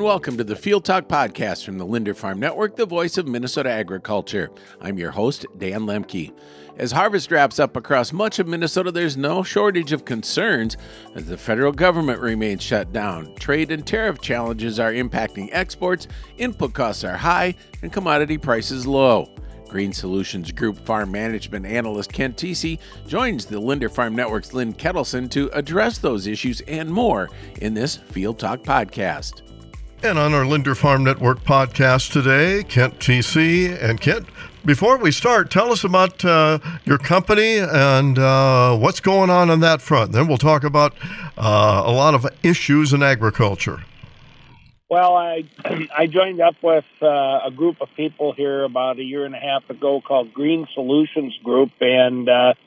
and welcome to the Field Talk Podcast from the Linder Farm Network, the voice of Minnesota agriculture. I'm your host, Dan Lemke. As harvest wraps up across much of Minnesota, there's no shortage of concerns as the federal government remains shut down. Trade and tariff challenges are impacting exports, input costs are high, and commodity prices low. Green Solutions Group Farm Management Analyst Kent Teesey joins the Linder Farm Network's Lynn Kettleson to address those issues and more in this Field Talk podcast. And on our Linder Farm Network podcast today, Kent Teesey. And Kent, before we start, tell us about your company and what's going on that front. Then we'll talk about a lot of issues in agriculture. Well, I joined up with a group of people here about a year and a half ago called Green Solutions Group, and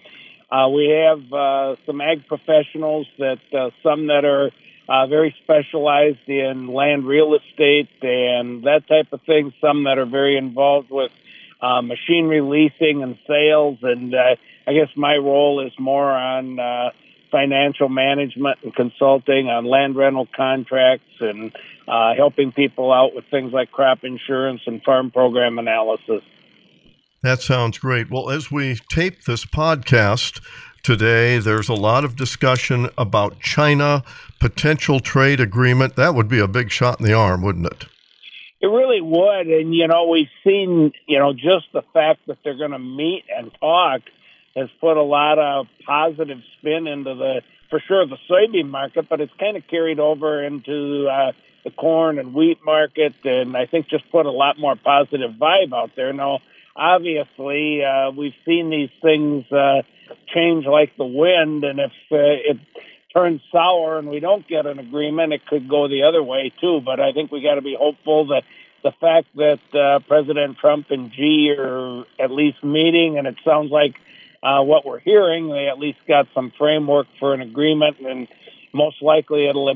we have some ag professionals some that are very specialized in land real estate and that type of thing, some that are very involved with machinery leasing and sales, and I guess my role is more on financial management and consulting on land rental contracts and helping people out with things like crop insurance and farm program analysis. That sounds great. Well, as we tape this podcast today, there's a lot of discussion about China, potential trade agreement. That would be a big shot in the arm, wouldn't it? It really would. And, we've seen, just the fact that they're going to meet and talk has put a lot of positive spin into the soybean market, but it's kind of carried over into the corn and wheat market, and I think just put a lot more positive vibe out there. Now, obviously, we've seen these things change like the wind, and if it turns sour and we don't get an agreement, it could go the other way too. But I think we got to be hopeful that the fact that President Trump and Xi are at least meeting, and it sounds like what we're hearing, they at least got some framework for an agreement, and most likely it'll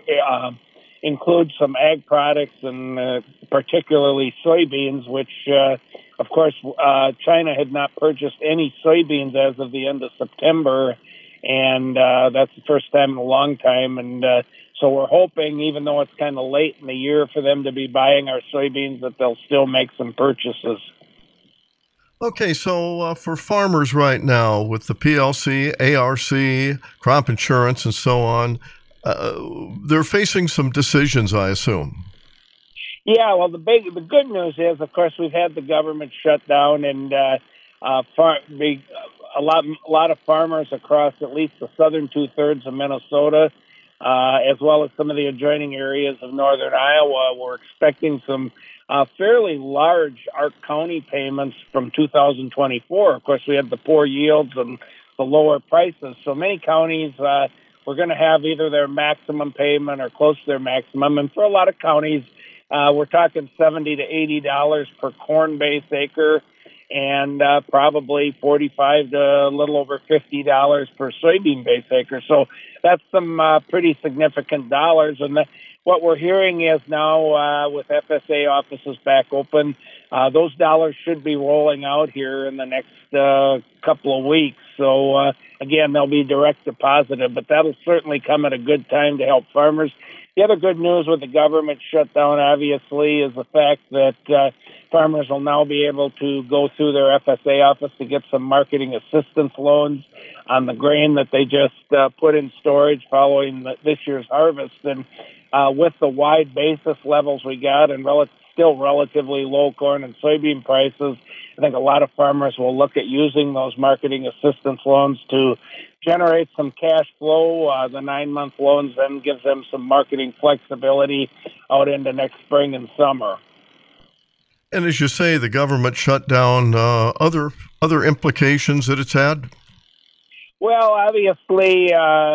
include some ag products and particularly soybeans, which, of course, China had not purchased any soybeans as of the end of September, and that's the first time in a long time. And so we're hoping, even though it's kind of late in the year for them to be buying our soybeans, that they'll still make some purchases. Okay, so for farmers right now with the PLC, ARC, crop insurance, and so on, they're facing some decisions, I assume. Yeah, well, the good news is, of course, we've had the government shut down, and a lot of farmers across at least the southern two-thirds of Minnesota, as well as some of the adjoining areas of northern Iowa, were expecting some fairly large Arc County payments from 2024. Of course, we had the poor yields and the lower prices. So many counties were going to have either their maximum payment or close to their maximum. And for a lot of counties, we're talking $70 to $80 per corn base acre and probably $45 to a little over $50 per soybean base acre. So that's some pretty significant dollars. And what we're hearing is now with FSA offices back open, those dollars should be rolling out here in the next couple of weeks. So, again, they'll be direct deposited, but that'll certainly come at a good time to help farmers. The other good news with the government shutdown, obviously, is the fact that farmers will now be able to go through their FSA office to get some marketing assistance loans on the grain that they just put in storage following this year's harvest. And with the wide basis levels we got and still relatively low corn and soybean prices, I think a lot of farmers will look at using those marketing assistance loans to generate some cash flow. The 9-month loans then gives them some marketing flexibility out into next spring and summer. And as you say, the government shut down, other implications that it's had? Well, obviously,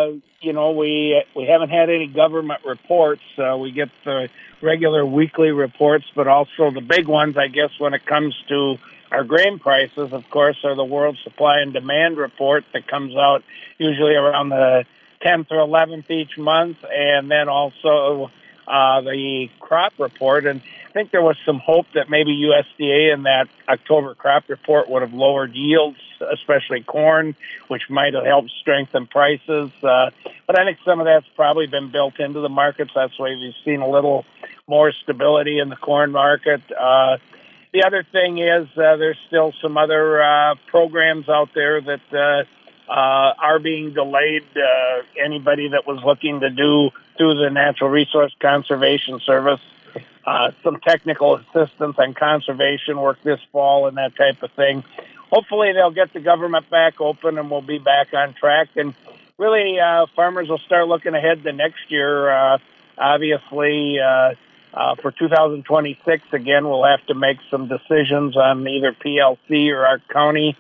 we haven't had any government reports. We get the regular weekly reports, but also the big ones, I guess, when it comes to our grain prices, of course, are the World Supply and Demand Report that comes out usually around the 10th or 11th each month, and then also the crop report, and I think there was some hope that maybe USDA in that October crop report would have lowered yields, especially corn, which might have helped strengthen prices. But I think some of that's probably been built into the markets. That's why we've seen a little more stability in the corn market. The other thing is there's still some other programs out there that are being delayed. Anybody that was looking to do through the Natural Resource Conservation Service some technical assistance on conservation work this fall and that type of thing. Hopefully they'll get the government back open and we'll be back on track. And really, farmers will start looking ahead to next year. Obviously, for 2026, again, we'll have to make some decisions on either PLC or Ark County.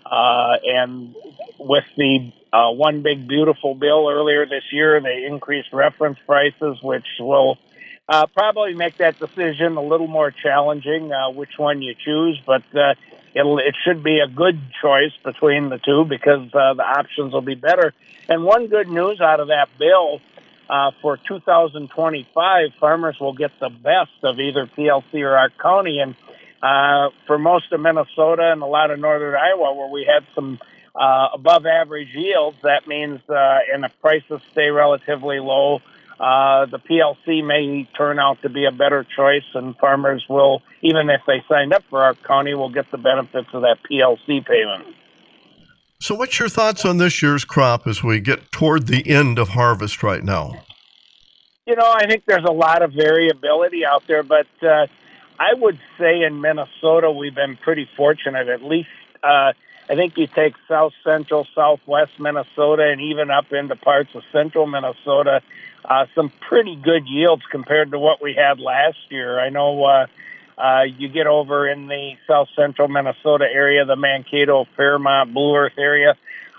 And with the One Big Beautiful bill earlier this year, they increased reference prices, which will probably make that decision a little more challenging, which one you choose. But it should be a good choice between the two because the options will be better. And one good news out of that bill, for 2025, farmers will get the best of either PLC or Ark County. And for most of Minnesota and a lot of northern Iowa, where we had some above average yields, that means, and the prices stay relatively low, the PLC may turn out to be a better choice, and farmers will, even if they signed up for Ark County, will get the benefits of that PLC payment. So what's your thoughts on this year's crop as we get toward the end of harvest right now? You know, I think there's a lot of variability out there, but I would say in Minnesota we've been pretty fortunate. At least I think you take south central, southwest Minnesota, and even up into parts of central Minnesota, some pretty good yields compared to what we had last year. I know you get over in the south central Minnesota area, the Mankato, Fairmont, Blue Earth area.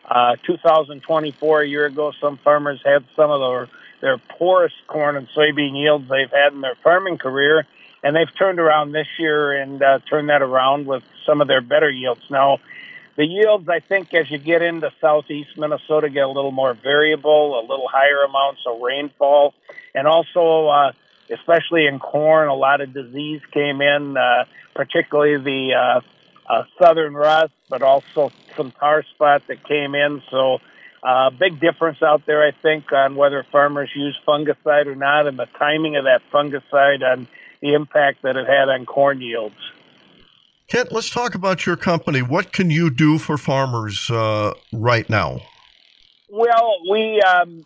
2024, a year ago, some farmers had some of their poorest corn and soybean yields they've had in their farming career, and they've turned around this year and turned that around with some of their better yields. Now, the yields, I think, as you get into southeast Minnesota, get a little more variable, a little higher amounts of rainfall, and also, especially in corn, a lot of disease came in, particularly the southern rust, but also some tar spot that came in. So big difference out there, I think, on whether farmers use fungicide or not, and the timing of that fungicide on the impact that it had on corn yields. Kent, let's talk about your company. What can you do for farmers right now? Well, we,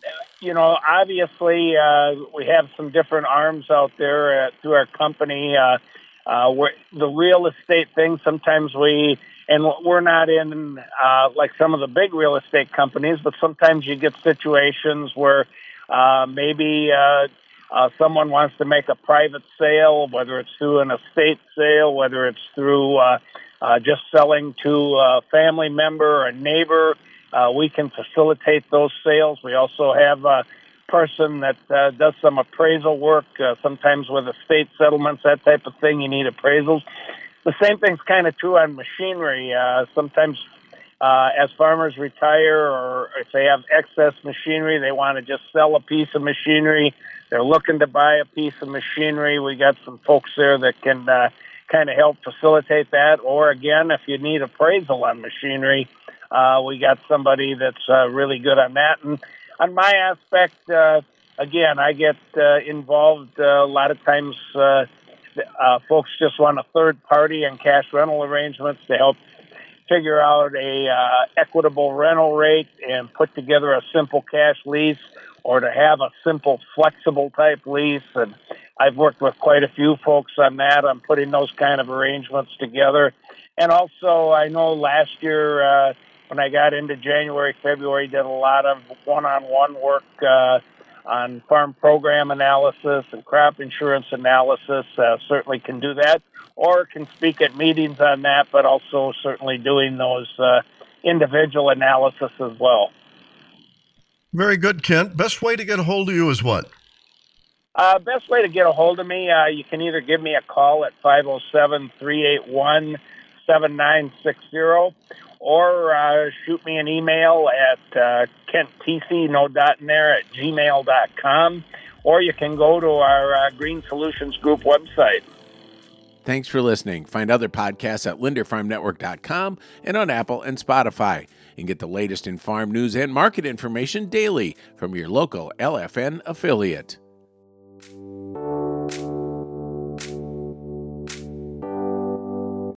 obviously we have some different arms out there through our company. The real estate thing, sometimes we're not in like some of the big real estate companies, but sometimes you get situations where maybe someone wants to make a private sale, whether it's through an estate sale, whether it's through just selling to a family member or a neighbor. We can facilitate those sales. We also have a person that does some appraisal work, sometimes with estate settlements, that type of thing. You need appraisals. The same thing's kind of true on machinery. Sometimes as farmers retire or if they have excess machinery, they want to just sell a piece of machinery. They're looking to buy a piece of machinery. We got some folks there that can kind of help facilitate that. Or again, if you need appraisal on machinery, we got somebody that's really good on that. And on my aspect, again, I get involved a lot of times. Folks just want a third party and cash rental arrangements to help figure out a equitable rental rate and put together a simple cash lease, or to have a simple flexible type lease. And I've worked with quite a few folks on that. I'm putting those kind of arrangements together. And also, I know last year when I got into January, February, did a lot of one-on-one work on farm program analysis and crop insurance analysis. Certainly can do that, or can speak at meetings on that, but also certainly doing those individual analysis as well. Very good, Kent. Best way to get a hold of you is what? Best way to get a hold of me, you can either give me a call at 507-381-7960, or shoot me an email at kenttc, no dot in there, at gmail.com. or you can go to our Green Solutions Group website. Thanks for listening. Find other podcasts at linderfarmnetwork.com and on Apple and Spotify. And get the latest in farm news and market information daily from your local LFN affiliate.